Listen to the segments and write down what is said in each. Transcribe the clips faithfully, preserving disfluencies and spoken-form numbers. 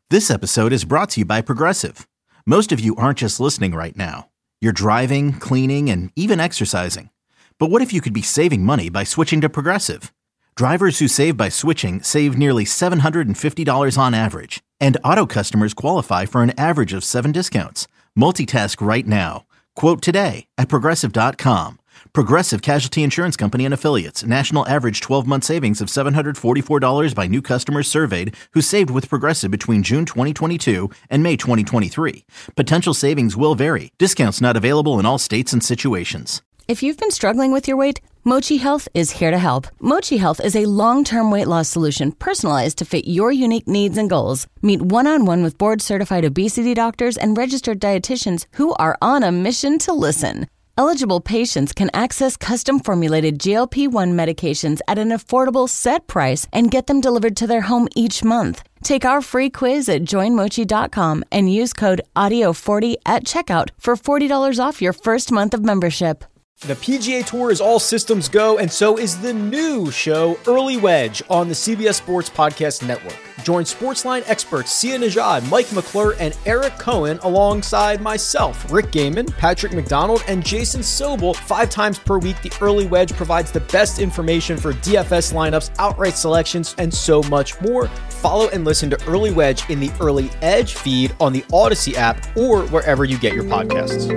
This episode is brought to you by Progressive. Most of you aren't just listening right now. You're driving, cleaning, and even exercising. But what if you could be saving money by switching to Progressive? Drivers who save by switching save nearly seven hundred fifty dollars on average. And auto customers qualify for an average of seven discounts. Multitask right now. Quote today at Progressive dot com. Progressive Casualty Insurance Company and Affiliates. National average twelve-month savings of seven hundred forty-four dollars by new customers surveyed who saved with Progressive between June twenty twenty-two and May twenty twenty-three. Potential savings will vary. Discounts not available in all states and situations. If you've been struggling with your weight, Mochi Health is here to help. Mochi Health is a long-term weight loss solution personalized to fit your unique needs and goals. Meet one-on-one with board-certified obesity doctors and registered dietitians who are on a mission to listen. Eligible patients can access custom-formulated G L P one medications at an affordable set price and get them delivered to their home each month. Take our free quiz at join mochi dot com and use code audio forty at checkout for forty dollars off your first month of membership. The P G A Tour is all systems go, and so is the new show, Early Wedge, on the C B S Sports Podcast Network. Join Sportsline experts Sia Nejad, Mike McClure, and Eric Cohen alongside myself, Rick Gaiman, Patrick McDonald, and Jason Sobel. Five times per week, the Early Wedge provides the best information for D F S lineups, outright selections, and so much more. Follow and listen to Early Wedge in the Early Edge feed on the Odyssey app or wherever you get your podcasts.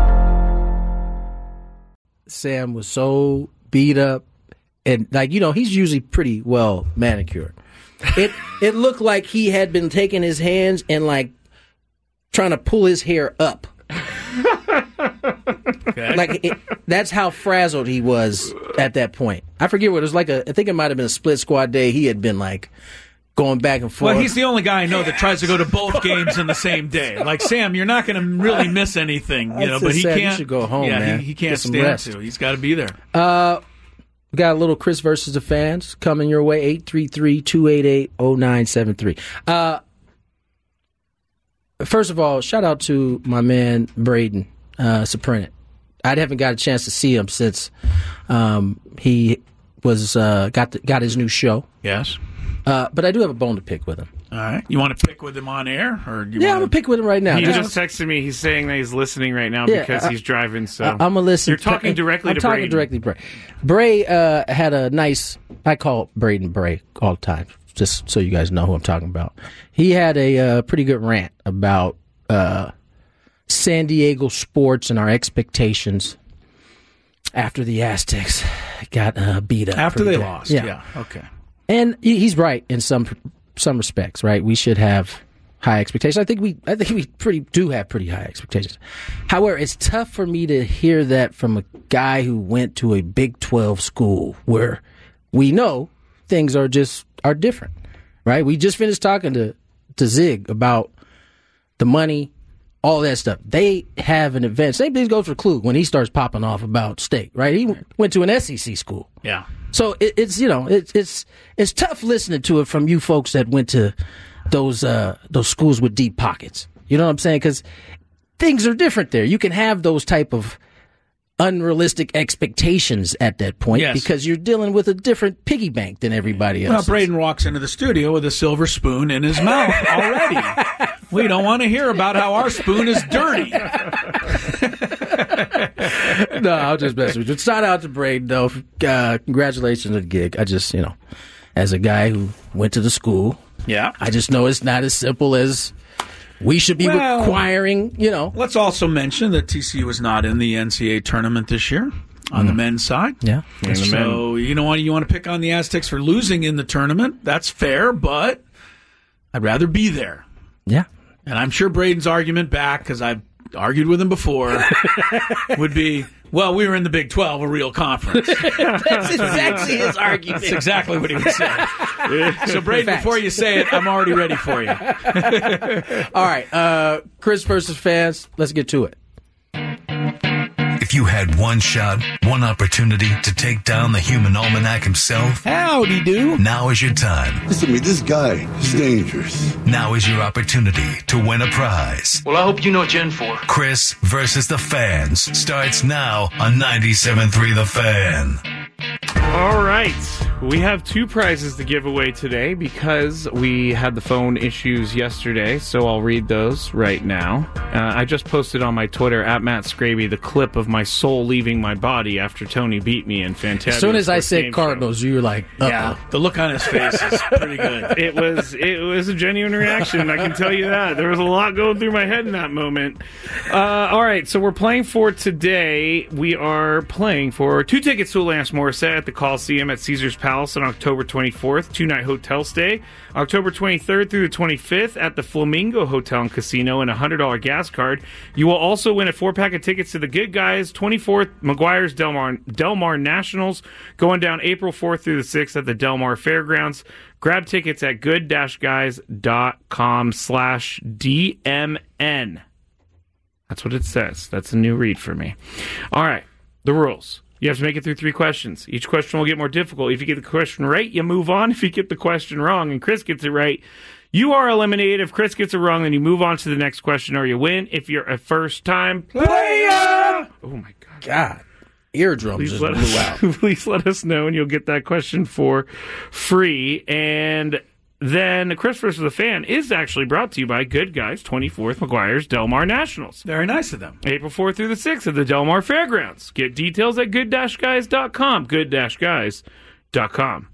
Sam was so beat up, and like you know, he's usually pretty well manicured. It it looked like he had been taking his hands and like trying to pull his hair up. Okay. Like it, that's how frazzled he was at that point. I forget what it was like. A, I think it might have been a split squad day. He had been like going back and forth. Well, he's the only guy I know that tries to go to both games in the same day. Like Sam, you're not going to really miss anything, you know. But he Sam, can't. You should go home, yeah, man. He, he can't Get some stand rest. to. He's got to be there. Uh, we got a little Chris versus the fans coming your way. eight three three, two eight eight, zero nine seven three. Uh, first of all, shout out to my man Braden uh, Soprint. I haven't got a chance to see him since um, he was uh, got the, got his new show. Yes. Uh, but I do have a bone to pick with him. All right. You want to pick with him on air? or do you Yeah, want I'm going to pick with him right now. He just, just texted me. He's saying that he's listening right now Yeah, because I- he's driving. So I, I'm going to listen. You're talking directly I'm to talking Braden. directly to Bray. Bray uh, had a nice, I call Braden Bray all the time, just so you guys know who I'm talking about. He had a uh, pretty good rant about uh, San Diego sports and our expectations after the Aztecs got uh, beat up. After they pretty good. lost. Yeah. yeah. Okay. And he- he's right in some some respects, right? We should have high expectations. I think we I think we pretty do have pretty high expectations. However, it's tough for me to hear that from a guy who went to a Big twelve school where we know things are just are different, right? We just finished talking to to Zig about the money, all that stuff. They have an event. Same thing goes for Klug when he starts popping off about state, right? He went to an S E C school. Yeah. So it, it's you know it, it's it's tough listening to it from you folks that went to those uh, those schools with deep pockets. You know what I'm saying? Because things are different there. You can have those type of unrealistic expectations at that point Yes. because you're dealing with a different piggy bank than everybody Well, else. Braden walks into the studio with a silver spoon in his mouth already. We don't want to hear about how our spoon is dirty. No, I'll just mess with you. Shout out to Braden, though. Uh, congratulations on the gig. I just, you know, as a guy who went to the school, Yeah. I just know it's not as simple as we should be Well, requiring, you know. Let's also mention that T C U was not in the N C double A tournament this year on the men's side. Yeah. So, you know what? You want to pick on the Aztecs for losing in the tournament. That's fair, but I'd rather be there. Yeah. And I'm sure Braden's argument back, because I've argued with him before, would be, well, we were in the Big twelve, a real conference. That's exactly his argument. That's exactly what he would say. So, Braden, Facts. before you say it, I'm already ready for you. All right. Uh, Chris versus fans. Let's get to it. If you had one shot, one opportunity to take down the human almanac himself, Howdy do. now is your time. Listen to me, this guy is dangerous. Now is your opportunity to win a prize. Well, I hope you know what you're in for. Chris versus the Fans starts now on ninety-seven point three The Fan. All right. We have two prizes to give away today because we had the phone issues yesterday, so I'll read those right now. Uh, I just posted on my Twitter, at Matt Scraby, the clip of my soul leaving my body after Tony beat me in Fantastic. As soon as I said Cardinals, show. You were like, uh-oh. Yeah, the look on his face is pretty good. It was it was a genuine reaction, I can tell you that. There was a lot going through my head in that moment. Uh, all right, so we're playing for today. We are playing for two tickets to Alanis Morissette at the Coliseum at Caesars Palace on October twenty-fourth, two-night hotel stay. October twenty-third through the twenty-fifth at the Flamingo Hotel and Casino and a one hundred dollars gas card. You will also win a four-pack of tickets to the Good Guys twenty-fourth McGuire's Del Mar, Del Mar Nationals going down April fourth through the sixth at the Del Mar Fairgrounds. Grab tickets at good-guys.com slash DMN. That's what it says. That's a new read for me. All right, the rules. You have to make it through three questions. Each question will get more difficult. If you get the question right, you move on. If you get the question wrong and Chris gets it right, you are eliminated. If Chris gets it wrong, then you move on to the next question or you win. If you're a first-time player... Oh, my God. God. Eardrums just blew out. Please let us know, and you'll get that question for free. And... Then Chris versus the Fan is actually brought to you by Good Guys twenty-fourth McGuire's Del Mar Nationals. Very nice of them. April fourth through the sixth at the Del Mar Fairgrounds. Get details at good dash guys dot com. good dash guys dot com.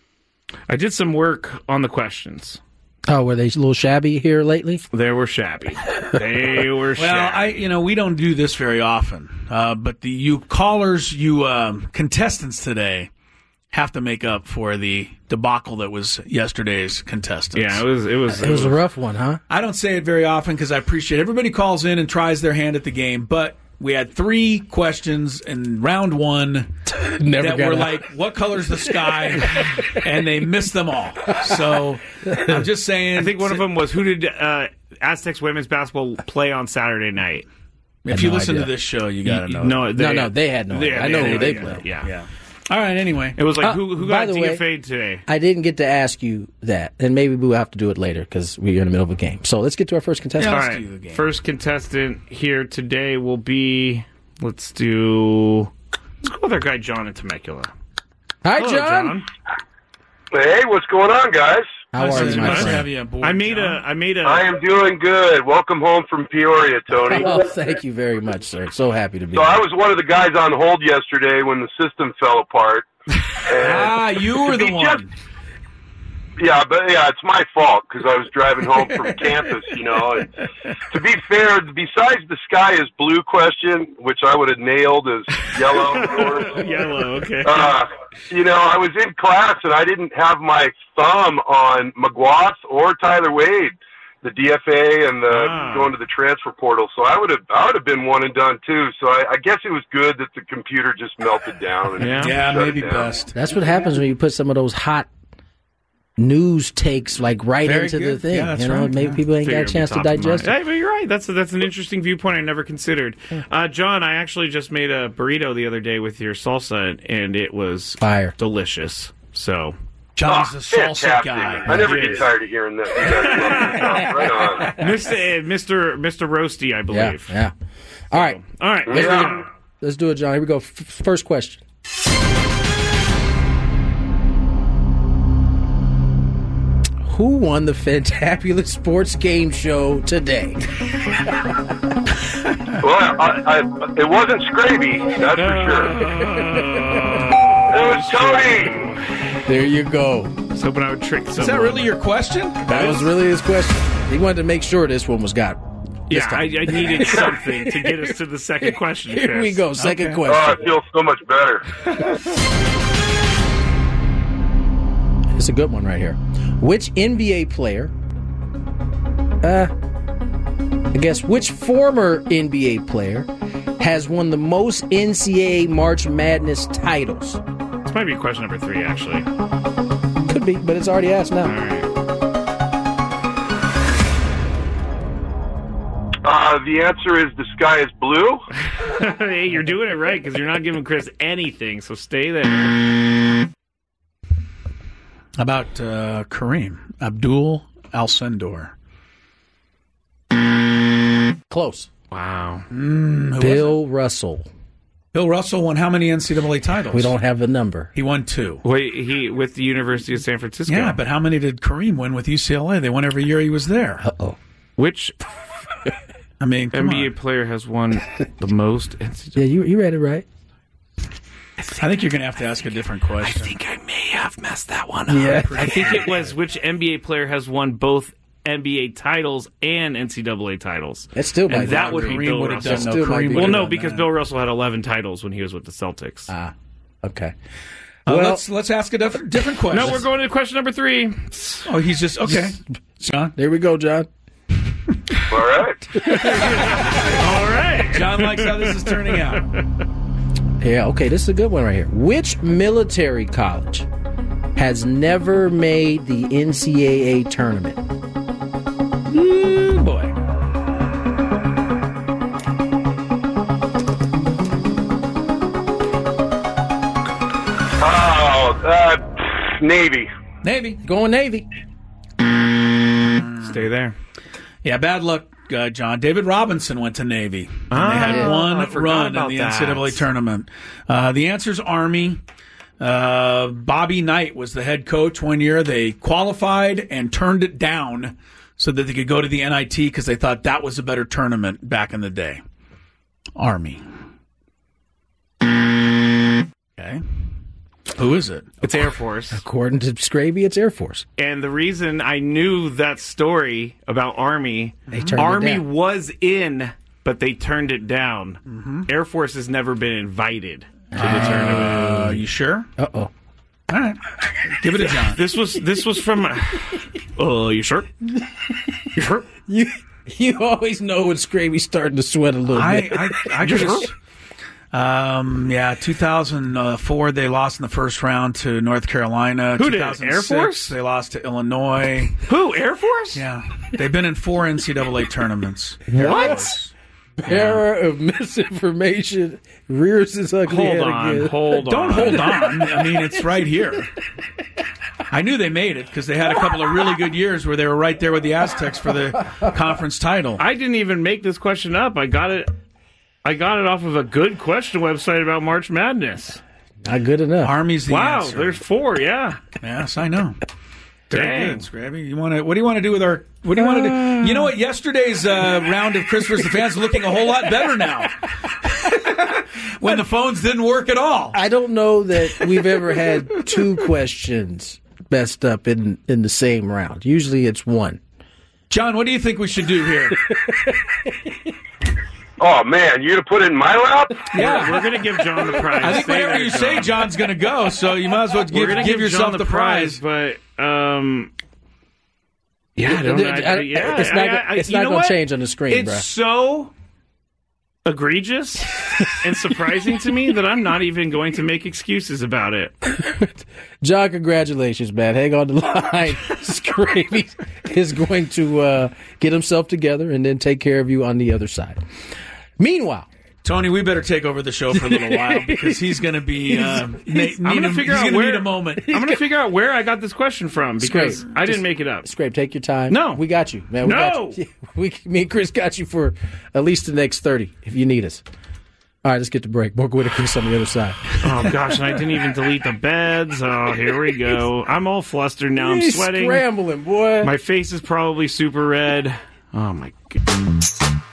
I did some work on the questions. Oh, were they a little shabby here lately? They were shabby. They were shabby. Well, I, you know, we don't do this very often, uh, but the you callers, you um, contestants today have to make up for the debacle that was yesterday's contestants. Yeah, it was it was it was a rough one, huh? I don't say it very often because I appreciate it. Everybody calls in and tries their hand at the game, but we had three questions in round one Never that got were out. like, "What color's the sky?" and they missed them all. So I'm just saying. I think one of them was, who did uh, Aztecs women's basketball play on Saturday night? If you no listen idea. to this show, you got to know. No, no, no, they had no they, idea. I know they, who they they, played. Yeah. Yeah. All right, anyway. It was like, Uh, who, who by got the Tia way, Fade today? I didn't get to ask you that, and maybe we'll have to do it later because we're in the middle of a game. So let's get to our first contestant. Yeah, All let's right, do the game. first contestant here today will be, let's do, let's go with our guy John in Temecula. Hi, Hello, John. Hey, what's going on, guys? How are Nice you, my to have friend? you aboard, I made John. a, I made a, I am doing good. Welcome home from Peoria, Tony. Oh, thank you very much, sir. So happy to be So here. I was one of the guys on hold yesterday when the system fell apart. Ah, you were the He one. just- Yeah, but yeah, it's my fault because I was driving home from campus, you know. And to be fair, besides the sky is blue question, which I would have nailed as yellow, of course. yellow, okay. Uh, you know, I was in class and I didn't have my thumb on McGuath or Tyler Wade, the D F A and the Ah. going to the transfer portal. So I would have, I would have been one and done too. So I, I guess it was good that the computer just melted down. And Yeah. Yeah, shut maybe it down. best. That's what happens when you put some of those hot news takes like right Very into the good. thing. Yeah, that's you know, right. maybe Yeah. people ain't got Figure a chance to it'd be top of digest mind. it. Hey, but you're right. That's a, that's an interesting viewpoint I never considered. Uh, John, I actually just made a burrito the other day with your salsa, and it was Fire. delicious. So, John's Oh, the salsa fantastic. guy. I never Yes. get tired of hearing that. You guys love this. Right on. Mister uh, Mister Mister Roasty, I Yeah, believe. yeah. All right, All right. let's, Yeah. do it. let's do it, John. Here we go. F- first question. Who won the Fantabulous Sports Game Show today? Well, I, I, it wasn't Scraby, that's for sure. It was Tony. There you go. I was hoping I would trick someone. Is that really your question? That was really his question. He wanted to make sure this one was got. Yeah, time. I, I needed something to get us to the second question. Here Chris. we go. Second Okay. Oh, question. I feel so much better. It's a good one right here. Which N B A player, uh, I guess, which former N B A player has won the most N C double A March Madness titles? This might be question number three, actually. Could be, but it's already asked All now. right. Uh, the answer is the sky is blue. Hey, you're doing it right because you're not giving Chris anything, so stay there. How about uh, Kareem Abdul Alcindor? Close. Wow. Mm, who was Bill Russell. Bill Russell won how many N C double A titles? We don't have the number. He won two. Wait, he with the University of San Francisco. Yeah, but how many did Kareem win with U C L A? They won every year he was there. Uh-oh. Which I mean, N B A on. player has won the most N C double A? Yeah, you you read it right. I think you're going to have to ask a different question. I think I may have messed that one up. Yeah. I think it was which N B A player has won both N B A titles and N C double A titles. That still might and be that would be Kareem Bill would have Russell. done. No, Still might Kareem be. would Well, have no, done because that. Bill Russell had eleven titles when he was with the Celtics. Ah, okay. Uh, Well- let's let's ask a diff- different question. No, we're going to question number three. Oh, he's just okay. John, There we go, John. All right. All right. John likes how this is turning out. Yeah, okay, this is a good one right here. Which military college has never made the N C double A tournament? Ooh, boy. Oh, uh, Navy. Navy. Going Navy. Stay there. Yeah, bad luck, uh, John. David Robinson went to Navy. And Ah, they had yeah. one I forgot run in about the that. N C double A tournament. Uh, the answer's Army. Uh, Bobby Knight was the head coach one year. They qualified and turned it down so that they could go to the N I T because they thought that was a better tournament back in the day. Army. Okay. Who is it? It's Air Force. According to Scraby, it's Air Force. And the reason I knew that story about Army, They turned it Army down. was in, but they turned it down. Mm-hmm. Air Force has never been invited to the tournament. Uh, you sure? Uh-oh. All right. Give it to John. This was this was from. Oh, uh, you sure? You sure? You you always know when Scraby's starting to sweat a little I, bit. I, I just, um, yeah, two thousand four they lost in the first round to North Carolina. Who did? two thousand six, Air Force? They lost to Illinois. Who? Air Force? Yeah, they've been in four N C double A tournaments. What? Error of misinformation rears its ugly Hold head on. again. Hold on. Don't hold on. I mean, it's right here. I knew they made it because they had a couple of really good years where they were right there with the Aztecs for the conference title. I didn't even make this question up. I got it. I got it off of a good question website about March Madness. Not good enough. Army's the Wow, answer. there's four. Yeah. Yes, I know. Very Dang. good, Scrappy. You want to? What do you want to do with our? What do you want to do? You know what? Yesterday's uh, round of Chris versus the Fans is looking a whole lot better now. When the phones didn't work at all. I don't know that we've ever had two questions messed up in, in the same round. Usually it's one. John, what do you think we should do here? Oh man, you're gonna put it in my lap? Yeah, We're going to give John the prize. I think Stay whatever there, you John. say, John's going to go. So you might as well We're give, going to give give yourself John the prize. but um, yeah, I don't know. I- I- yeah, it's not, I- gonna- I- it's you not know going what? to change on the screen, It's bro. so egregious and surprising to me that I'm not even going to make excuses about it. John, congratulations, man. Hang on the line. Scraby is going to uh, get himself together and then take care of you on the other side. Meanwhile, Tony, we better take over the show for a little while because he's going to be. Uh, need, I'm going to a, figure he's out gonna where need a moment. I'm going to figure out where I got this question from because Scrape. I didn't Just- make it up. Scrape, take your time. No. We got you, man. We No. got you. We, me and Chris got you for at least the next thirty if you need us. All right, let's get to break. More Whitaker's on the other side. Oh gosh, and I didn't even delete the beds. Oh, here we go. I'm all flustered now. I'm He's sweating. scrambling, boy. My face is probably super red. Oh my god.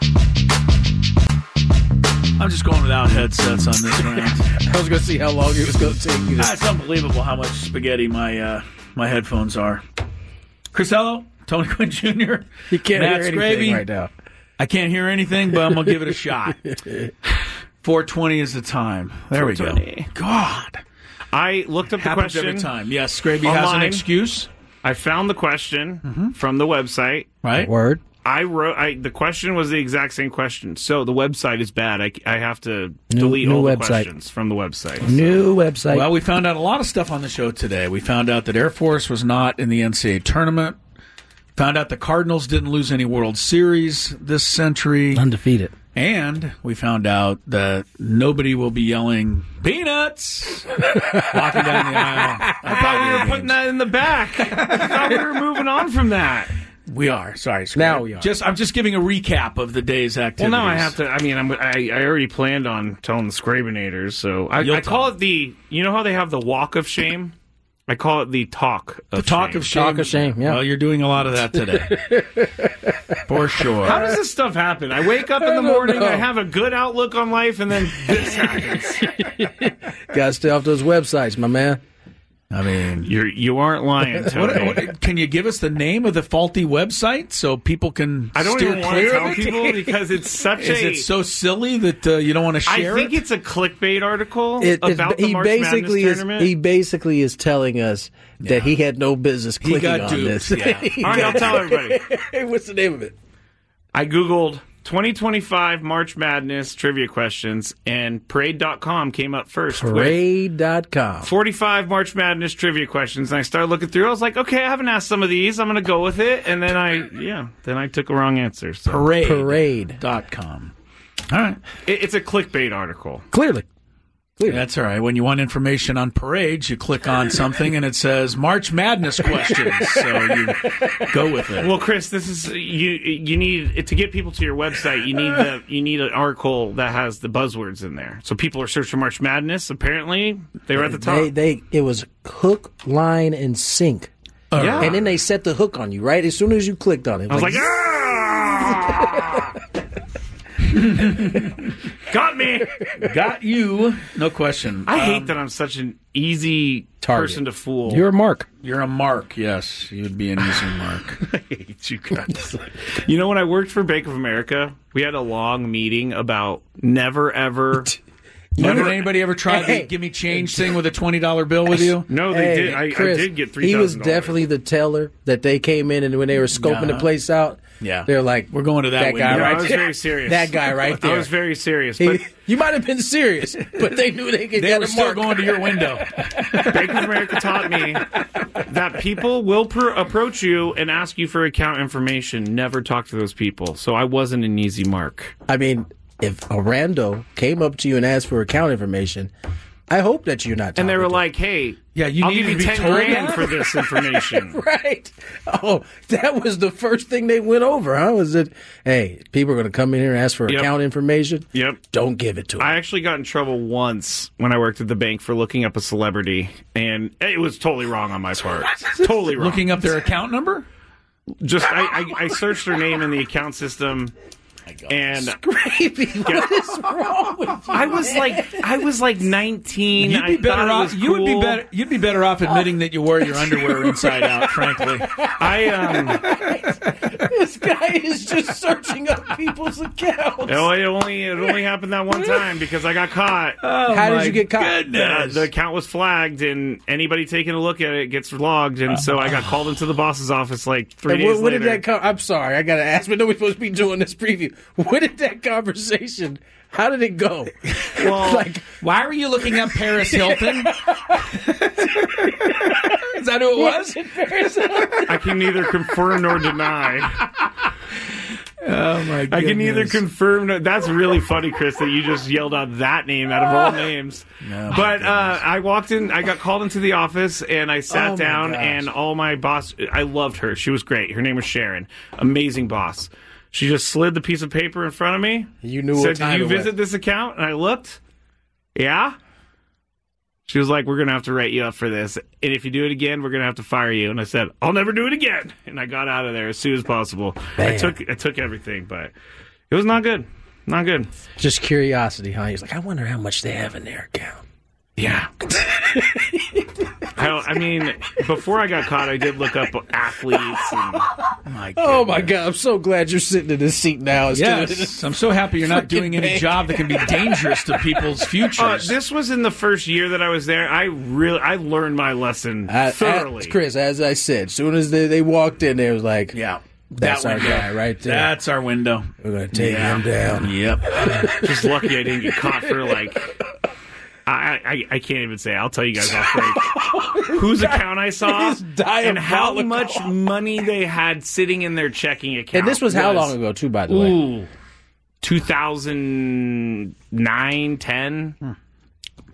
I'm just going without headsets on this round. I was going to see how long it was going to take you to. Ah, it's unbelievable how much spaghetti my uh, my headphones are. Crisello, Tony Quinn Junior You can't Matt hear anything Scraby. right now. I can't hear anything, but I'm going to give it a shot. four twenty is the time. There we go. four twenty. God. I looked up the Happens question. every time. Yes, Scraby has an Online. excuse. I found the question Mm-hmm. from the website. Right? Word. I wrote. I, the question was the exact same question. So the website is bad. I, I have to New- delete new all the website. questions from the website. New website. Well, we found out a lot of stuff on the show today. We found out that Air Force was not in the N C double A tournament. Found out the Cardinals didn't lose any World Series this century. Undefeated. And we found out that nobody will be yelling, "Peanuts!" walking down the aisle. I thought we were putting that in the back. I thought we were moving on from that. We are. Sorry. Scott. Now we are. Just, I'm just giving a recap of the day's activities. Well, now I have to. I mean, I'm, I I already planned on telling the Scrabinators, so I, I call it the. You know how they have the walk of shame? I call it the talk of the talk shame. of shame. Talk of shame. Yeah. Well, you're doing a lot of that today, for sure. How does this stuff happen? I wake up in the morning, I have a good outlook on life, and then this happens. Gotta stay off those websites, my man. I mean, You're, you aren't lying, Tony. what, what, can you give us the name of the faulty website so people can I don't steer even want to clear tell of it? people because it's such Is a. it so silly that uh, you don't want to I share think it? it's a clickbait article It, it, about the he March basically Madness is tournament. he basically is telling us that he had no business He clicking got on duped, this. yeah. He All right, I'll got- tell everybody. What's the name of it? I Googled twenty twenty-five March Madness trivia questions, and Parade dot com came up first. with Parade dot com. forty-five March Madness trivia questions, and I started looking through. I was like, okay, I haven't asked some of these. I'm going to go with it. And then I, yeah, then I took a wrong answer. So. Parade. Parade. Dot com. All right. It, it's a clickbait article. Clearly. That's all right. When you want information on parades, you click on something and it says March Madness questions. So you go with it. Well, Chris, this is you. You need to get people to your website. You need the you need an article that has the buzzwords in there. So people are searching March Madness. Apparently, they were at the top. They, they, it was hook, line, and sink. yeah, And then they set the hook on you, right? As soon as you clicked on it. I was like, ah! Got me. Got you. No question. I Um, hate that I'm such an easy Target. person to fool. You're a mark. You're a mark. Yes. You'd be an easy mark. I hate you guys. You know, when I worked for Bank of America, we had a long meeting about never ever. Never, did anybody ever try Hey. the give me change thing with a twenty dollar bill with you? No, they Hey, did. I, Chris, I did get three. He was definitely the teller that they came in, and when they were scoping Yeah. the place out, Yeah. they're like, We're going to that that guy window. I right was there. very serious. That guy right there. I was very serious. He- But you might have been serious, but they knew they could They get were a still mark. going to your window. Bank of America taught me that people will pr- approach you and ask you for account information. Never talk to those people. So I wasn't an easy mark. I mean, if a rando came up to you and asked for account information, I hope that you're not. And they talking were to like, "Hey, Yeah, you I'll need give to you be ten told grand that? for this information." them. Right. Oh, that was the first thing they went over, huh? Was it, hey, people are going to come in here and ask for Yep. account information? Yep. Don't give it to them. I actually got in trouble once when I worked at the bank for looking up a celebrity, and it was totally wrong on my part. Totally wrong. Looking up their account number? Just I, I, I searched their name in the account system, and Gravy, what is wrong with you? I was like, I was like nineteen. You'd be I better thought it off. was You would be cool. better. You'd be better off admitting that you wore your underwear inside out. Frankly, I um. This guy is just searching up people's accounts. Oh, it only it only happened that one time because I got caught. How did you get caught? Uh, Goodness. the account was flagged, and anybody taking a look at it gets logged, and so I got called into the boss's office like three And days what, what later. did that come? I'm sorry, I gotta ask, but nobody's supposed to be doing this preview. What did that conversation? How did it go? Well, like, why were you looking up Paris Hilton? Is that who it was? I can neither confirm nor deny. Oh my god! I can neither confirm. Nor, that's really funny, Chris, that you just yelled out that name out of all names. No, my but uh, I walked in. I got called into the office, and I sat Oh, my down, gosh. and all my boss. I loved her. She was great. Her name was Sharon. Amazing boss. She just slid the piece of paper in front of me. You knew said, what time "Did you it was." visit this account?" And I looked. Yeah. She was like, "We're gonna have to write you up for this, and if you do it again, we're gonna have to fire you." And I said, "I'll never do it again." And I got out of there as soon as possible. I Man. took I took everything, but it was not good. Not good. just curiosity, huh? He's like, I wonder how much they have in their account. Yeah. I, don't- I mean, before I got caught, I did look up athletes. And, My Oh my God! I'm so glad you're sitting in this seat now. instead of Yes, I'm so happy you're not Freaking doing any bank. job that can be dangerous to people's futures. uh, this was in the first year that I was there. I really I learned my lesson I- I- thoroughly. Chris, as I said, as soon as they, they walked in, they was like, yeah, That's that our window. guy right there. That's our window. we're going to take Yeah. him down. Yep. Just lucky I didn't get caught for like. I, I I can't even say. I'll tell you guys off break whose account I saw He's and how diabolical. much money they had sitting in their checking account. And this was how long ago, too, by the way? Ooh, two thousand nine, ten.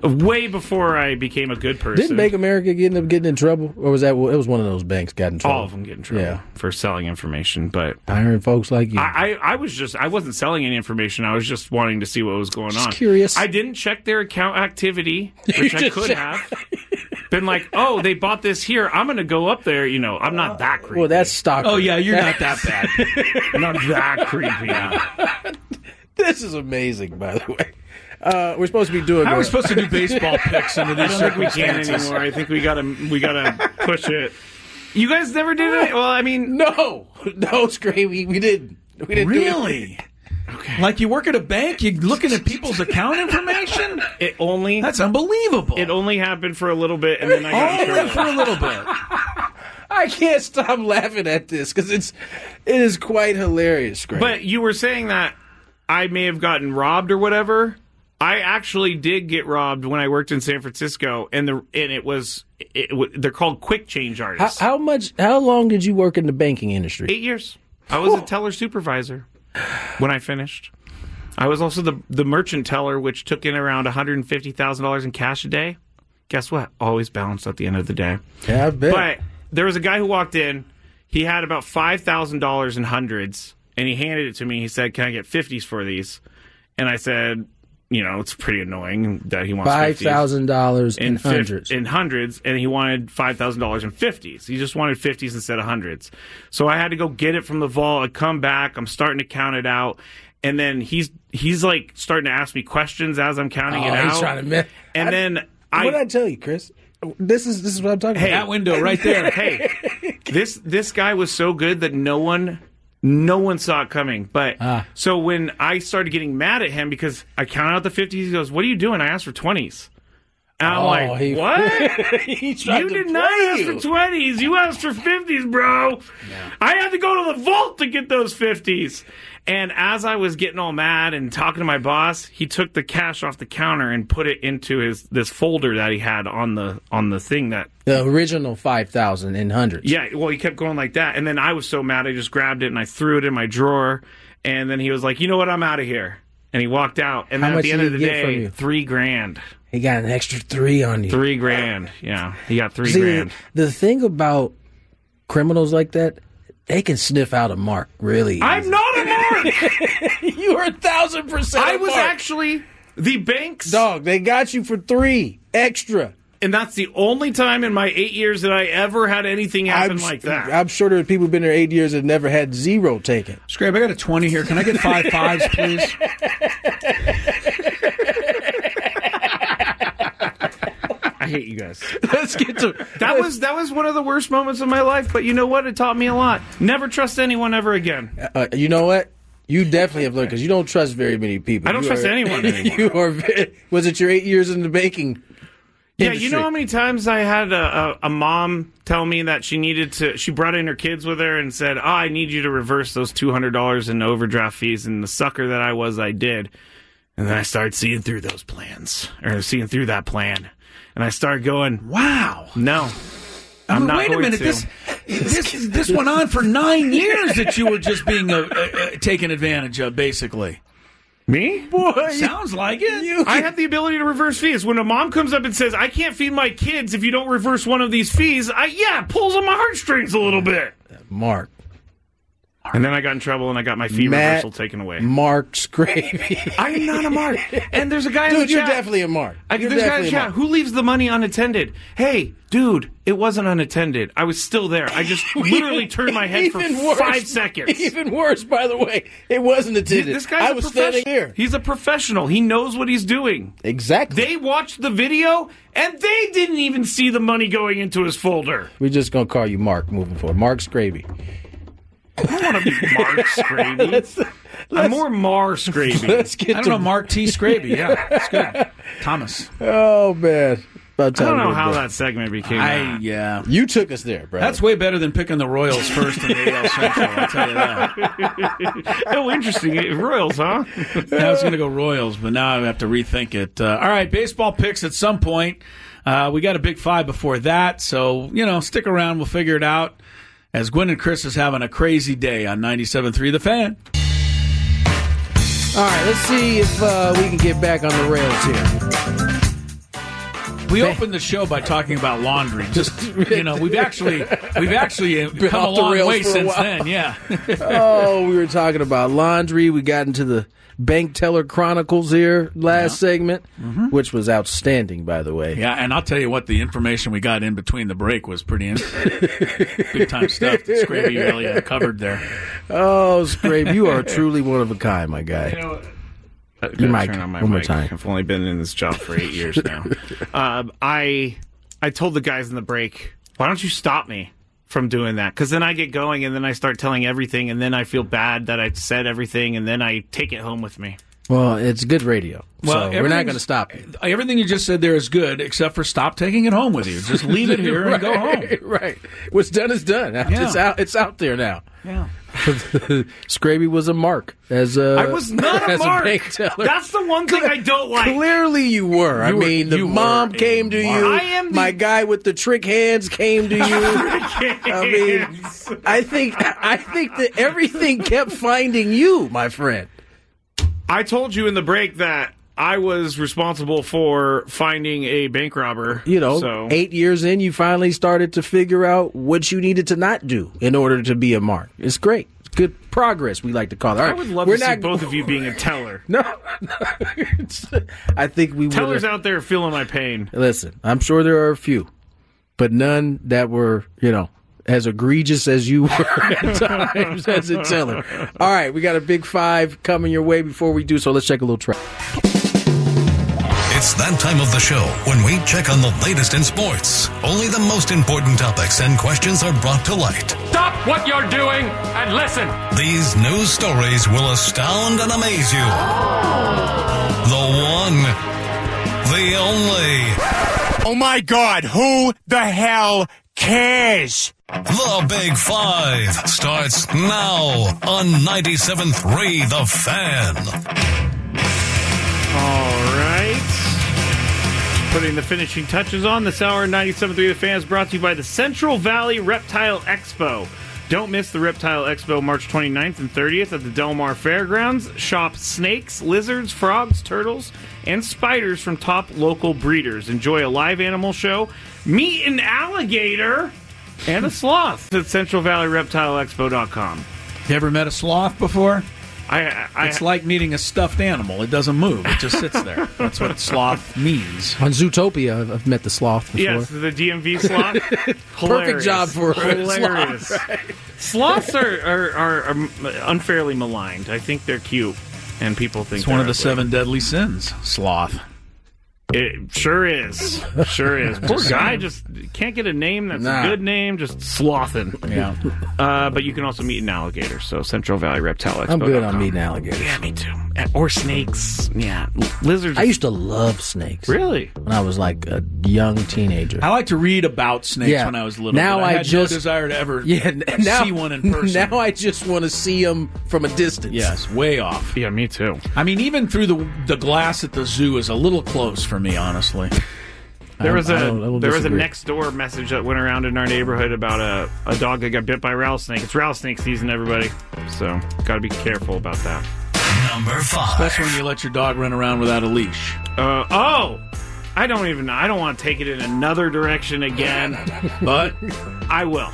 Way before I became a good person. Didn't Bank America get up getting in trouble, or was that it was one of those banks got in trouble? All of them get in trouble Yeah. for selling information, but hiring folks like you. I, I, I was just I wasn't selling any information. I was just wanting to see what was going Just on. curious. I didn't check their account activity, which I just could check- have. Been like, oh, they bought this here. I'm going to go up there. You know, I'm not that creepy. Well, that's stock. Oh yeah, you're not that bad. I'm not that creepy. This is amazing, by the way. Uh, we're supposed to be doing. How are we a- supposed to do baseball picks under I these don't think we can circumstances? anymore. I think we gotta we gotta push it. You guys never did it. Well, I mean, No, no, Scrape. We, we didn't. We didn't do it. Really? Like you work at a bank, you're looking at people's account information? it only That's unbelievable. it only happened for a little bit, and then I got in Only trouble. for a little bit. I can't stop laughing at this because it's it is quite hilarious, Scrape. But you were saying that I may have gotten robbed or whatever. I actually did get robbed when I worked in San Francisco, and the and it was it, it, they're called quick change how, artists. how much? How long did you work in the banking industry? Eight years. I was a teller supervisor when I finished. I was also the the merchant teller, which took in around one hundred fifty thousand dollars in cash a day. Guess what? Always balanced at the end of the day. Yeah, I bet. But there was a guy who walked in. He had about five thousand dollars in hundreds, and he handed it to me. He said, "Can I get fifties for these?" And I said, "You know, it's pretty annoying that he wants Five fifties thousand dollars in in fif- hundreds. in hundreds, and he wanted five thousand dollars in fifties. He just wanted fifties instead of hundreds. So I had to go get it from the vault. I come back. I'm starting to count it out, and then he's he's like starting to ask me questions as I'm counting Oh, it out. he's trying to mi- and I- then I what did I tell you, Chris? This is this is what I'm talking Hey, about. That window right there. hey, this this guy was so good that no one no one saw it coming. But Ah. so when I started getting mad at him because I counted out the fifties, he goes, "What are you doing? I asked for twenties." And I'm Oh, like, he- "What? He tried You to did not play ask you. for twenties. You asked for fifties, bro. I had to go to the vault to get those fifties." And as I was getting all mad and talking to my boss, he took the cash off the counter and put it into his this folder that he had on the on the thing that The original five thousand in hundreds. yeah, well, he kept going like that. And then I was so mad, I just grabbed it and I threw it in my drawer. And then he was like, "You know what? I'm out of here." And he walked out. And How then at much the end did of the he get from day, you? three grand. He got an extra three on you. Three grand. Yeah, he got three See, grand. the thing about criminals like that, they can sniff out a mark really easy. I'm not a mark. You are a thousand percent I a was mark. actually the bank's Dog, they got you for three extra. and that's the only time in my eight years that I ever had anything happen I'm, like that. I'm sure there are people who've been there eight years that never had zero taken. Scrape, I got a twenty here. Can I get five fives, please? I hate you guys. Let's get to That was that was one of the worst moments of my life, but you know what? It taught me a lot. Never trust anyone ever again. Uh, you know what? You definitely have learned because you don't trust very many people. I don't You trust are- anyone anymore. You are. Very, was it your eight years in the banking? Yeah, industry? you know how many times I had a, a, a mom tell me that she needed to, she brought in her kids with her and said, "Oh, I need you to reverse those two hundred dollars in overdraft fees." And the sucker that I was, I did. And then I started seeing through those plans, or seeing through that plan. And I started going, Wow. no, I I'm mean, not wait a going minute. to. This this this went on for nine years that you were just being uh, uh, taken advantage of, basically. Me? Sounds like it. I have the ability to reverse fees. When a mom comes up and says, "I can't feed my kids if you don't reverse one of these fees," I yeah, pulls on my heartstrings a little bit. Mark. And then I got in trouble and I got my fee Matt reversal taken away. Mark Scravy. I am not a mark. And there's a guy in Dude, the you're chat. definitely a mark. I, You're there's a guy in definitely the a chat. mark. Who leaves the money unattended? Hey, dude, it wasn't unattended. I was still there. I just literally turned my head for Even worse- five seconds. Even worse, by the way, it wasn't attended. This guy's I a was professional. standing here. He's a professional. He knows what he's doing. Exactly. They watched the video and they didn't even see the money going into his folder. We're just gonna call you Mark moving forward. Mark Scravy. I don't want to be Mark Scravy. I'm more Mar Scravy. Let's get I don't to know, Mark T. Scraby. Yeah, that's good. Thomas. Oh man. About I don't time know we're how done. that segment became. I that. yeah. You took us there, bro. That's way better than picking the Royals first in the A L Central. I'll tell you that. Oh, interesting. Royals, huh? I was going to go Royals, but now I have to rethink it. Uh, all right, baseball picks at some point. Uh, we got a big five before that, so you know, stick around. We'll figure it out. As Gwen and Chris is having a crazy day on ninety-seven point three The Fan. All right, let's see if uh, we can get back on the rails here. We opened the show by talking about laundry. Just you know, we've actually we've actually come a long way since then. Yeah. Oh, we were talking about laundry. We got into the Bank Teller Chronicles here last yeah. segment, mm-hmm. which was outstanding, by the way. Yeah, and I'll tell you what, the information we got in between the break was pretty in- big time stuff that Scraby really uh, covered there. Oh, Scrape, you are truly one of a kind, my guy. You know, uh, Your mic, turn on my one more mic. time. I've only been in this job for eight years now. um, I I told the guys in the break, why don't you stop me from doing that? Because then I get going and then I start telling everything and then I feel bad that I said everything and then I take it home with me. Well, it's good radio. Well, so we're not going to stop you. Everything you just said there is good, except for stop taking it home with you. Just leave it here right, and go home. Right. What's done is done. Yeah. It's out. It's out there now. Yeah. Scraby was a mark as a. I was not a mark. A That's the one thing I don't like. Clearly, you were. You I mean, were, the mom came to you. I am. The... My guy with the trick hands came to you. I mean, I think I think that everything kept finding you, my friend. I told you in the break that I was responsible for finding a bank robber. You know, so. eight years in, you finally started to figure out what you needed to not do in order to be a mark. It's great. It's good progress, we like to call it. All right, I would love we're to not... see both of you being a teller. No. no. I think we would. Tellers out there feeling my pain. Listen, I'm sure there are a few, but none that were, you know, as egregious as you were at times as a teller. All right, we got a big five coming your way. Before we do so, let's check a little track. It's that time of the show when we check on the latest in sports. Only the most important topics and questions are brought to light. Stop what you're doing and listen. These news stories will astound and amaze you. The one, the only. Oh my God, who the hell cares? The Big Five starts now on ninety-seven point three The Fan. All right. Putting the finishing touches on this hour, ninety-seven point three The Fan is brought to you by the Central Valley Reptile Expo. Don't miss the Reptile Expo March twenty-ninth and thirtieth at the Del Mar Fairgrounds. Shop snakes, lizards, frogs, turtles, and spiders from top local breeders. Enjoy a live animal show, meet an alligator, and a sloth at central valley reptile expo dot com. You ever met a sloth before? I, I, it's like meeting a stuffed animal. It doesn't move. It just sits there. That's what sloth means. On Zootopia, I've met the sloth before. Yes, the D M V sloth. Perfect job for Hilarious. Sloth, right? Sloths are, are, are, are unfairly maligned. I think they're cute, and people think it's they're one of the ugly. seven deadly sins, sloth. It sure is. Sure is. Poor guy just can't get a name that's nah. a good name, just slothing. Yeah. Uh, but you can also meet an alligator, so Central Valley Reptile Expo. I'm good on meeting alligators. Yeah, me too. Or snakes. Yeah. Lizards. I used to love snakes. Really? When I was like a young teenager. I like to read about snakes yeah. when I was little. Now but I, I had just no desire to ever yeah, now, see one in person. Now I just want to see them from a distance. Yes, way off. Yeah, me too. I mean, even through the the glass at the zoo is a little close for me, honestly. There was a I don't, I don't there was a disagree. next door message that went around in our neighborhood about a, a dog that got bit by a rattlesnake. It's rattlesnake season, everybody. So got to be careful about that. Number five. Especially when you let your dog run around without a leash. Uh, oh, I don't even know. I don't want to take it in another direction again, but I will.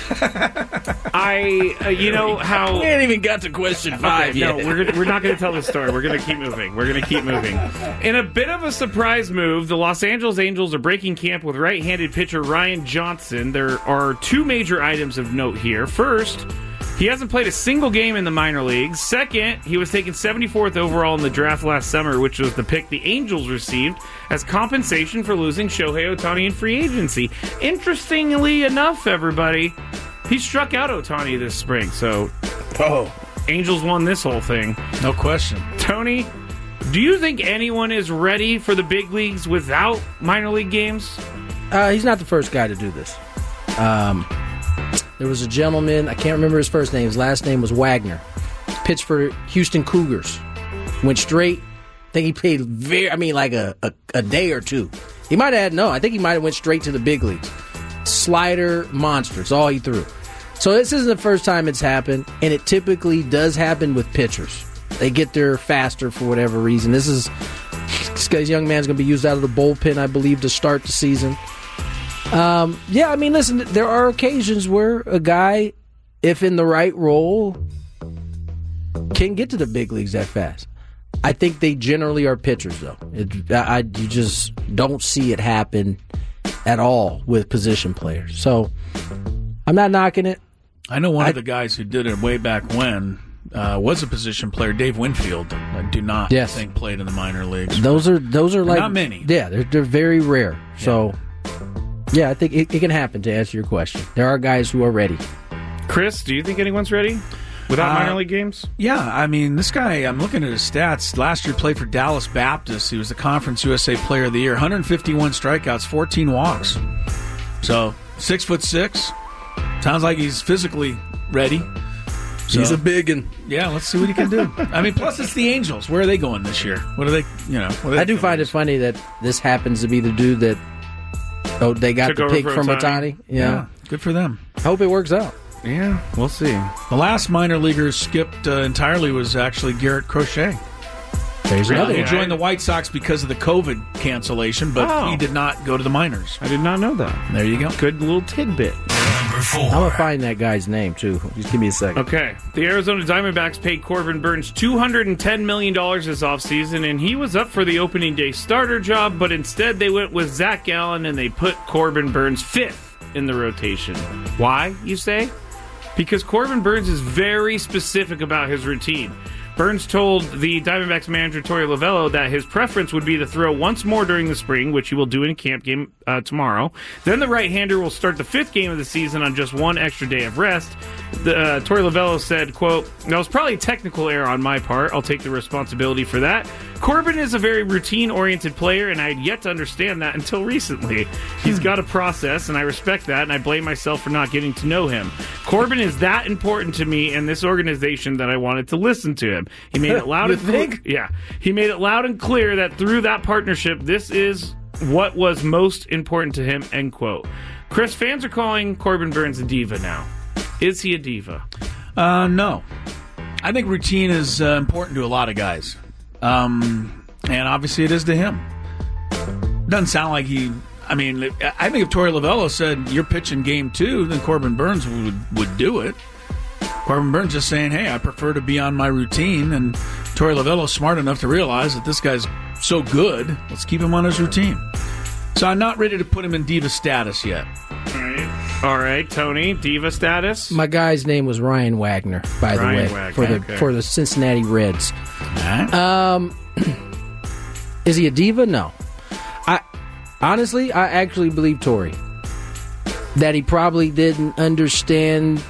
I, uh, you know how we ain't even got to question five okay, yet. No, we're we're not going to tell this story. We're going to keep moving. We're going to keep moving. In a bit of a surprise move, the Los Angeles Angels are breaking camp with right-handed pitcher Ryan Johnson. There are two major items of note here. First, he hasn't played a single game in the minor leagues. Second, he was taken seventy-fourth overall in the draft last summer, which was the pick the Angels received as compensation for losing Shohei Ohtani in free agency. Interestingly enough, everybody, he struck out Ohtani this spring, so oh, Angels won this whole thing. No question. Tony, do you think anyone is ready for the big leagues without minor league games? Uh, he's not the first guy to do this. Um... There was a gentleman, I can't remember his first name, his last name was Wagner. Pitched for Houston Cougars. Went straight, I think he played very, I mean like a, a, a day or two. He might have had, no, I think he might have went straight to the big leagues. Slider monster, it's all he threw. So this isn't the first time it's happened, and it typically does happen with pitchers. They get there faster for whatever reason. This is This guy's young man's going to be used out of the bullpen, I believe, to start the season. Um, yeah, I mean, listen, there are occasions where a guy, if in the right role, can get to the big leagues that fast. I think they generally are pitchers, though. It, I, you just don't see it happen at all with position players. So I'm not knocking it. I know one I, of the guys who did it way back when uh, was a position player, Dave Winfield. I do not yes. think played in the minor leagues. Those are those are like not many. Yeah, they're they're very rare. Yeah. So yeah, I think it, it can happen. To answer your question, there are guys who are ready. Chris, do you think anyone's ready without uh, minor league games? Yeah, I mean, this guy, I'm looking at his stats. Last year played for Dallas Baptist. He was the Conference U S A Player of the Year. one hundred fifty-one strikeouts, fourteen walks. So, six foot six. Sounds like he's physically ready. So, he's a big one. Yeah, let's see what he can do. I mean, plus it's the Angels. Where are they going this year? What are they, you know? What are they I do find it funny that this happens to be the dude that oh they got Took the over pick for from Ohtani. Ohtani. Yeah. Yeah, good for them. I hope it works out. Yeah, we'll see. The last minor leaguer skipped uh, entirely was actually Garrett Crochet. There's Really? another He one. joined the White Sox because of the COVID cancellation, but Oh. he did not go to the minors. I did not know that. There you go. Good little tidbit. Number four. I'm gonna find that guy's name too. Just give me a second. Okay. The Arizona Diamondbacks paid Corbin Burns two hundred ten million dollars this offseason, and he was up for the opening day starter job, but instead they went with Zach Gallen and they put Corbin Burns fifth in the rotation. Why, you say? Because Corbin Burns is very specific about his routine. Burns told the Diamondbacks manager Torey Lovello that his preference would be to throw once more during the spring, which he will do in a camp game uh, tomorrow. Then the right-hander will start the fifth game of the season on just one extra day of rest. The, uh, Torey Lovello said, quote, "That was probably a technical error on my part. I'll take the responsibility for that. Corbin is a very routine-oriented player, and I had yet to understand that until recently. He's got a process, and I respect that, and I blame myself for not getting to know him. Corbin is that important to me and this organization that I wanted to listen to him. He made it loud You and clear. think? Yeah, he made it loud and clear that through that partnership, this is what was most important to him." End quote. Chris, fans are calling Corbin Burns a diva now. Is he a diva? Uh, no. I think routine is uh, important to a lot of guys. Um, and obviously it is to him. Doesn't sound like he... I mean, I think if Torey Lovello said, "You're pitching game two," then Corbin Burns would, would do it. Corbin Burns just saying, "Hey, I prefer to be on my routine," and Torey Lovello's smart enough to realize that this guy's so good, let's keep him on his routine. So I'm not ready to put him in diva status yet. All right, All right, Tony, diva status? My guy's name was Ryan Wagner, by Ryan the way, Wagner, for the okay. for the Cincinnati Reds. Right. Um, is he a diva? No. I honestly, I actually believe Torey that he probably didn't understand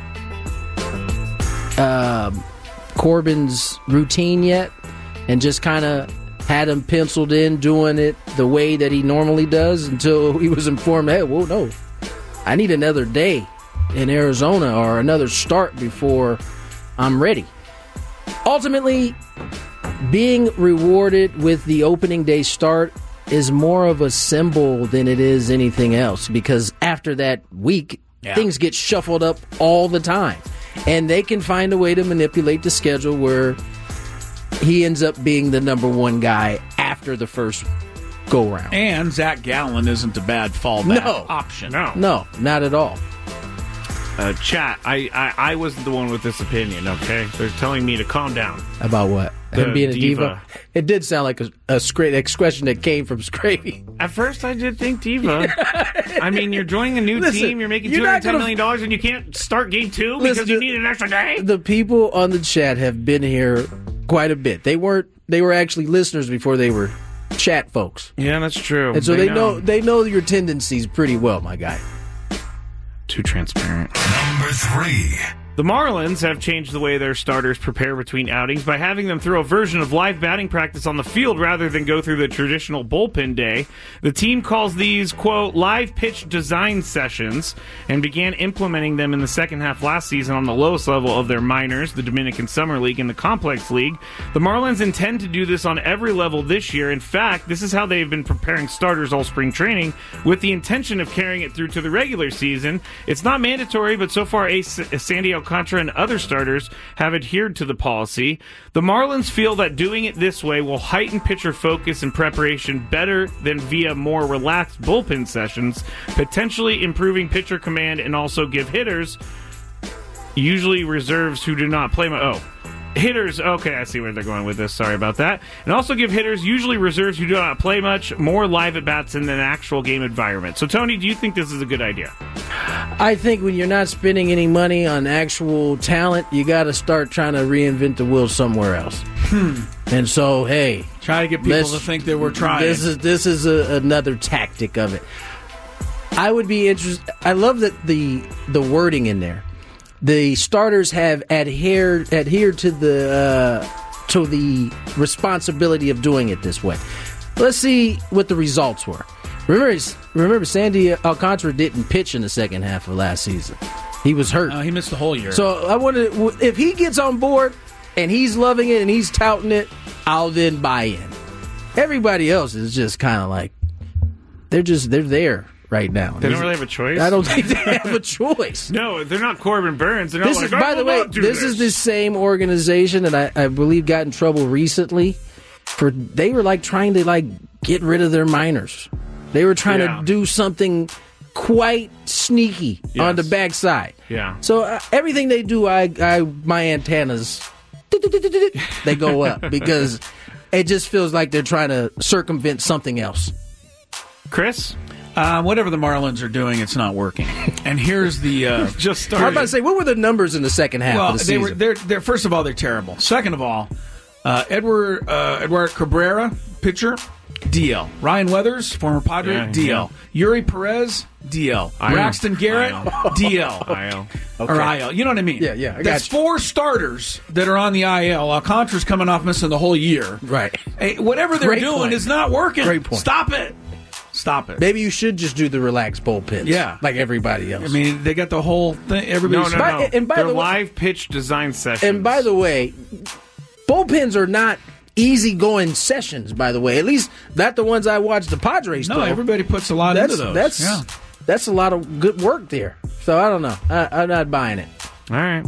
um, Corbin's routine yet, and just kind of had him penciled in doing it the way that he normally does until he was informed, "Hey, well, no, I need another day in Arizona or another start before I'm ready." Ultimately, being rewarded with the opening day start is more of a symbol than it is anything else, because after that week, Yeah. things get shuffled up all the time. And they can find a way to manipulate the schedule where he ends up being the number one guy after the first go-round. And Zach Gallen isn't a bad fallback No. option. No. No, not at all. Uh, chat, I, I, I wasn't the one with this opinion, okay? They're telling me to calm down. About what? The Him being a diva? diva. It did sound like a, a scra- expression that came from Scravy. At first, I did think diva. I mean, you're joining a new Listen, team, you're making you're two not hundred ten gonna- million dollars, and you can't start game two because Listen, you the- need an extra day? The people on the chat have been here quite a bit. They weren't. They were actually listeners before they were chat folks, Yeah, that's true. and so they, know. they know your tendencies pretty well, my guy. Too transparent. Number three. The Marlins have changed the way their starters prepare between outings by having them throw a version of live batting practice on the field rather than go through the traditional bullpen day. The team calls these, quote, live pitch design sessions, and began implementing them in the second half last season on the lowest level of their minors, the Dominican Summer League and the Complex League. The Marlins intend to do this on every level this year. In fact, this is how they've been preparing starters all spring training, with the intention of carrying it through to the regular season. It's not mandatory, but so far Ace Sandy Alcantara and other starters have adhered to the policy. The Marlins feel that doing it this way will heighten pitcher focus and preparation better than via more relaxed bullpen sessions, potentially improving pitcher command and also give hitters, usually reserves who do not play... My, oh. Hitters, okay, I see where they're going with this. Sorry about that. And also give hitters, usually reserves who do not play much, more live at-bats in an actual game environment. So, Tony, do you think this is a good idea? I think when you're not spending any money on actual talent, you got to start trying to reinvent the wheel somewhere else. Hmm. And so, hey, try to get people to think that we're trying. This is this is a, another tactic of it. I would be interested. I love that the the wording in there. The starters have adhered adhered to the uh, to the responsibility of doing it this way. Let's see what the results were. Remember, remember, Sandy Alcantara didn't pitch in the second half of last season. He was hurt. Uh, he missed the whole year. So I wonder if he gets on board and he's loving it and he's touting it, I'll then buy in. Everybody else is just kind of like they're just they're there. Right now, they don't really have a choice. I don't think they have a choice. No, they're not Corbin Burns. They're not this like, is, by the way, this, this is the same organization that I, I believe got in trouble recently for they were like trying to like get rid of their minors. They were trying yeah. to do something quite sneaky yes. on the backside. Yeah. So uh, everything they do, I, I my antennas they go up because it just feels like they're trying to circumvent something else. Chris. Uh, whatever the Marlins are doing, it's not working. And here's the uh, just started. I was about to say, what were the numbers in the second half well, of the season? They were, they're, they're, first of all, they're terrible. Second of all, uh, Edward uh, Edward Cabrera, pitcher, D L. Ryan Weathers, former Padre, yeah, D L. Yeah. Yuri Perez, D L. I L. Braxton Garrett, I L. D L. I L. Okay. Or I L. You know what I mean? Yeah, yeah. I That's got you. four starters that are on the I L. Alcantara's coming off missing the whole year. Right. Hey, whatever they're Great doing point. is not working. Great point. Stop it. Stop it. Maybe you should just do the relaxed bullpens. Yeah. Like everybody else. I mean, they got the whole thing. No, Everybody's no, By- no. and by They're the way- live pitch design sessions. And by the way, bullpens are not easygoing sessions, by the way. At least not the ones I watched the Padres No, throw. everybody puts a lot that's, into those. That's, yeah. that's a lot of good work there. So I don't know. I, I'm not buying it. All right.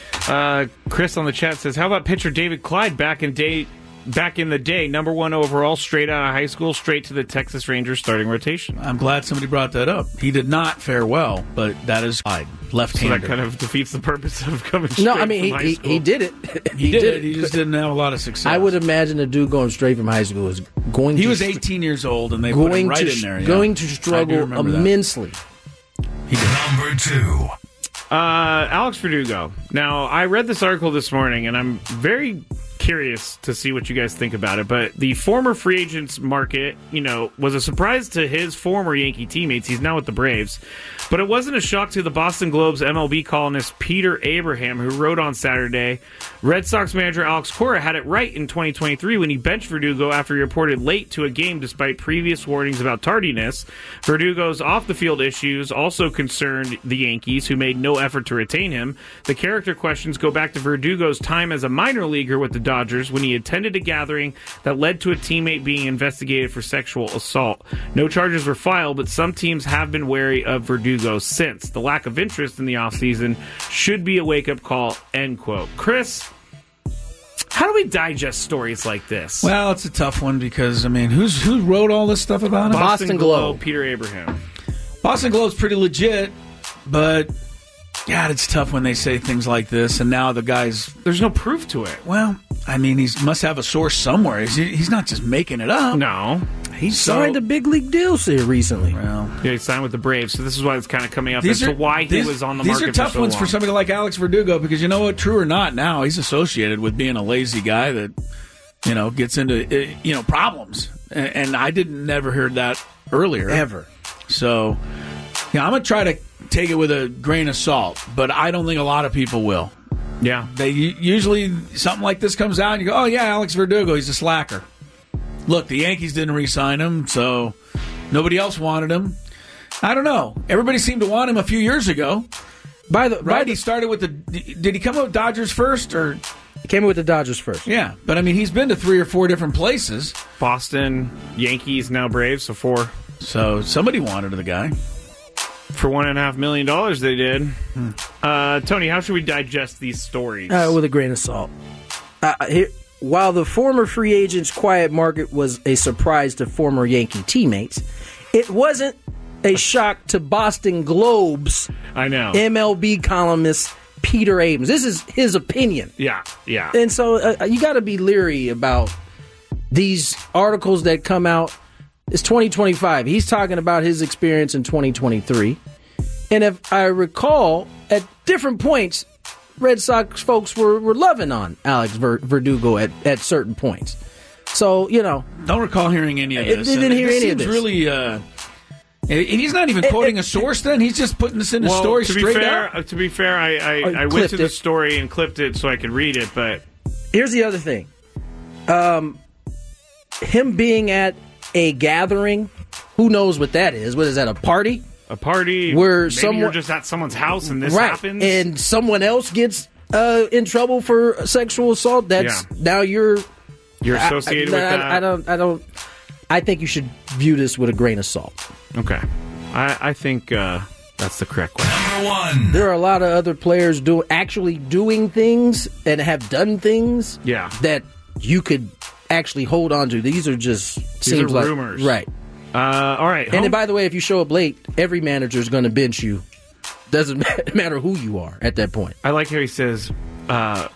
Uh, Chris on the chat says, how about pitcher David Clyde back in day, back in the day, number one overall, straight out of high school, straight to the Texas Rangers starting rotation? I'm glad somebody brought that up. He did not fare well, but that is Clyde, So left-hander. that kind of defeats the purpose of coming straight No, I mean, from he, high he, school. he did it. he, did it. He just didn't have a lot of success. I would imagine a dude going straight from high school is going He to was str- eighteen years old, and they put him going right to in there. Yeah. going to I do struggle remember that. immensely. He did. Number two. Uh, Alex Verdugo. Now, I read this article this morning, and I'm very curious to see what you guys think about it. But the former free agents market, you know, was a surprise to his former Yankee teammates. He's now with the Braves. But it wasn't a shock to the Boston Globe's M L B columnist Peter Abraham, who wrote on Saturday, Red Sox manager Alex Cora had it right in twenty twenty-three when he benched Verdugo after he reported late to a game despite previous warnings about tardiness. Verdugo's off-the-field issues also concerned the Yankees, who made no effort to retain him. The character questions go back to Verdugo's time as a minor leaguer with the Dodgers when he attended a gathering that led to a teammate being investigated for sexual assault. No charges were filed, but some teams have been wary of Verdugo since. The lack of interest in the offseason should be a wake-up call, end quote. Chris, how do we digest stories like this? Well, it's a tough one because, I mean, who's who wrote all this stuff about him? Boston, Boston Globe, Globe. Peter Abraham. Boston Globe's pretty legit, but, God, it's tough when they say things like this, and now the guy's... There's no proof to it. Well, I mean, he must have a source somewhere. He's, he's not just making it up. No. He's So- signed a big league deal here recently. Well, Yeah, he signed with the Braves, so this is why it's kind of coming up these as are, to why he these, was on the these market are tough for so ones long. for somebody like Alex Verdugo because, you know what, true or not, now he's associated with being a lazy guy that, you know, gets into, uh, you know, problems. And, and I didn't never heard that earlier. Ever. So, yeah, I'm going to try to take it with a grain of salt, but I don't think a lot of people will. Yeah. They u- usually something like this comes out and you go, oh yeah, Alex Verdugo, he's a slacker. Look, the Yankees didn't re-sign him, so nobody else wanted him. I don't know. Everybody seemed to want him a few years ago. By the Right? by the, He started with the. Did he come up with Dodgers first, or he came in with the Dodgers first. yeah? But I mean, he's been to three or four different places, Boston, Yankees, now Braves, so four. so somebody wanted the guy. For one and a half million dollars, they did. Hmm. Uh, Tony, how should we digest these stories? Uh, with a grain of salt. Uh, here, while the former free agent's quiet market was a surprise to former Yankee teammates, it wasn't a shock to Boston Globe's I know. M L B columnist Peter Abrams. This is his opinion. Yeah, yeah. And so uh, you got to be leery about these articles that come out. It's twenty twenty-five. He's talking about his experience in twenty twenty-three. And if I recall, at different points, Red Sox folks were, were loving on Alex Ver- Verdugo at, at certain points. So, you know. Don't recall hearing any of this. I didn't hear this any of seems this. really, uh, and he's not even quoting a source then. He's just putting this in a well, story to straight be fair, up. uh, To be fair, I, I, Oh, I went clipped to the it. story and clipped it so I could read it, but... Here's the other thing. Um, him being at a gathering, who knows what that is? What is that, a party? A party where maybe someone, you're just at someone's house and this right, happens. And someone else gets uh, in trouble for sexual assault. That's Yeah. now you're You're associated I, with I, that. I don't. I don't. I think you should view this with a grain of salt. Okay, I, I think uh, that's the correct way. Number one. There are a lot of other players do actually doing things and have done things. Yeah. that you could actually hold on to. These are just These seems are like rumors. right. Uh, all right. And home- then, by the way, if you show up late, every manager is going to bench you. Doesn't matter who you are at that point. I like how he says uh,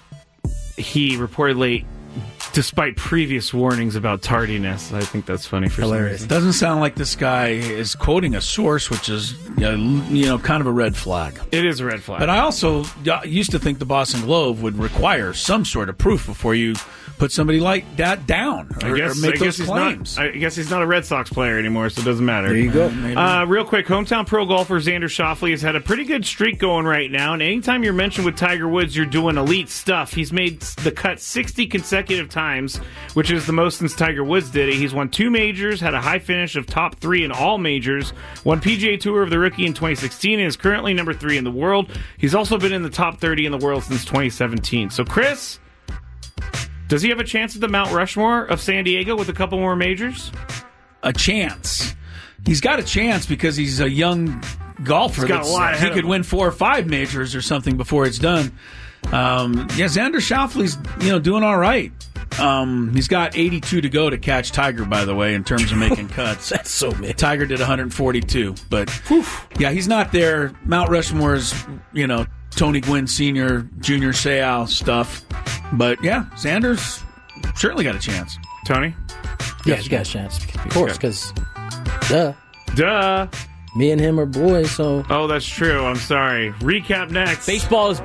he reported late despite previous warnings about tardiness. I think that's funny for Hilarious. some reason. Doesn't sound like this guy is quoting a source, which is uh, you know kind of a red flag. It is a red flag. But I also uh, used to think the Boston Globe would require some sort of proof before you put somebody like that down or, I guess, or make I guess those he's claims. Not, I guess he's not a Red Sox player anymore, so it doesn't matter. There you go. Uh, real quick, hometown pro golfer Xander Schauffele has had a pretty good streak going right now, and anytime you're mentioned with Tiger Woods, you're doing elite stuff. He's made the cut sixty consecutive times, which is the most since Tiger Woods did it. He's won two majors, had a high finish of top three in all majors, won P G A Tour of the Rookie in twenty sixteen, and is currently number three in the world. He's also been in the top thirty in the world since twenty seventeen. So, Chris, does he have a chance at the Mount Rushmore of San Diego with a couple more majors? A chance. He's got a chance because he's a young golfer. He's got a that's- lot ahead he of could him. win four or five majors or something before it's done. Um, yeah, Xander Schauffele's you know doing all right. Um, he's got eighty-two to go to catch Tiger, by the way, in terms of making cuts. That's so many. Tiger did one hundred forty-two, but yeah, he's not there. Mount Rushmore's, you know, Tony Gwynn Senior, Junior Seau stuff. But yeah, Xander's certainly got a chance. Tony? Yeah, he's got a chance. Of course, because duh. Duh. Me and him are boys, so. Oh, that's true. I'm sorry. Recap next. Baseball is